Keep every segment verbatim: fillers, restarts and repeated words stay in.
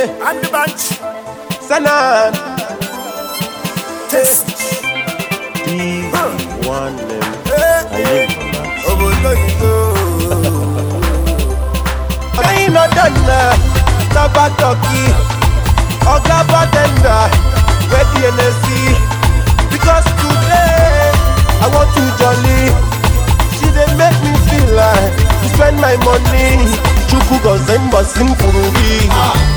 Hey, I'm the bunch. Sanan. Test. D one name. Hey, oh, boy, no, you go. I ain't not done now. Taba talkie. Oga bartender. Where the N S C? Because today I want to jolly. She dey make me feel like to spend my money. Chuku gozen bossing furubi.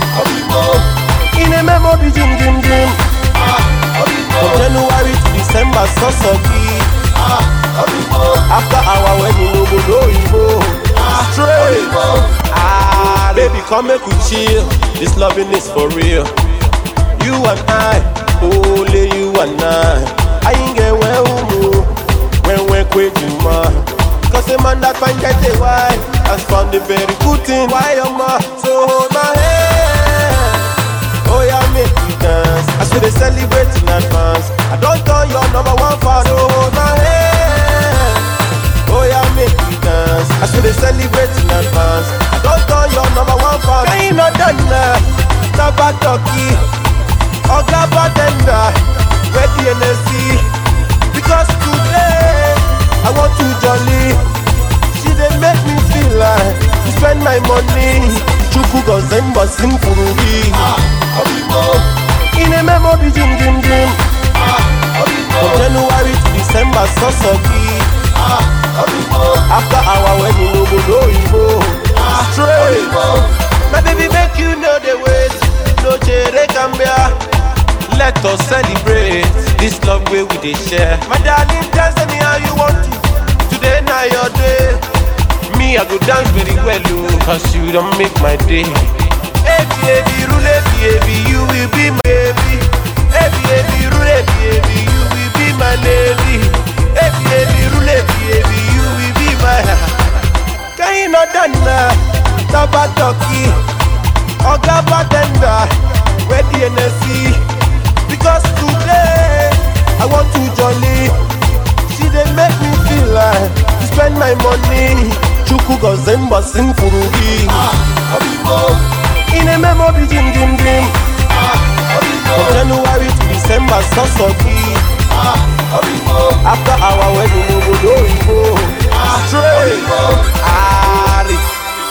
In a memory jim jim jim. From January to December, so so be. After our wedding, no go no Igbo. Straight. Ah, baby, come make we chill. This loving is for real. You and I, only you and I. I ain't get well move when we're quitting man. Cause a man that find get a wife has found a very good thing. Why your ma so hold my hand? Oh yeah, make me dance. I should they celebrate in advance. I don't turn your number one fan. So hold my hand. Oh yeah, make me dance. I should they celebrate in advance. I don't turn your number one fan. I ain't not done now. Taba talkie. Oga bartender, where the N S C? Because today I want to jolly. She dey make me feel like to spend my money. Chuku gozen bossing furubi. In a memory jim jim jim. From January to December, so so be. After our wedding, no go no Igbo. Straight. My baby make you know the ways. No chere cambia. Let us celebrate this love way we dey share. My darling, tell me how you want it. Today na your day. Me, I go dance very well, oh, cause you don't make my day. Hey baby, rule baby, you will be my baby. Hey baby, rule baby, you will be my lady. Hey baby, rule baby, you will be my. Can you not done now? Taba talkie. Oga bartender, where the N S C? Because today I want to jolly. She dey make me feel like to spend my money. Chuku gozen bossing furubi. In a memory jim jim jim. From January to December, so so be. After our wedding, no go no Igbo. Straight. Ari.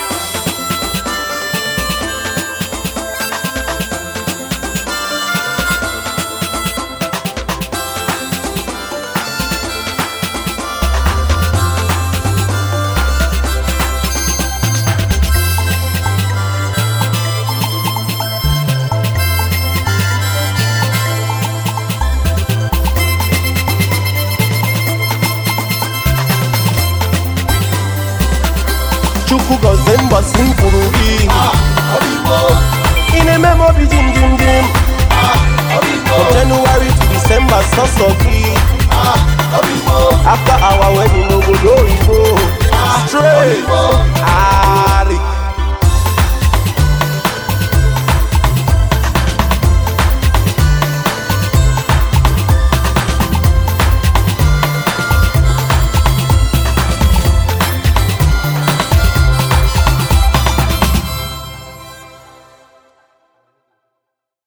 Chuku gozen bossing furubi. In a memory jim jim jim. From January to December, so so be. After our wedding, no go no Igbo. Straight. Ah.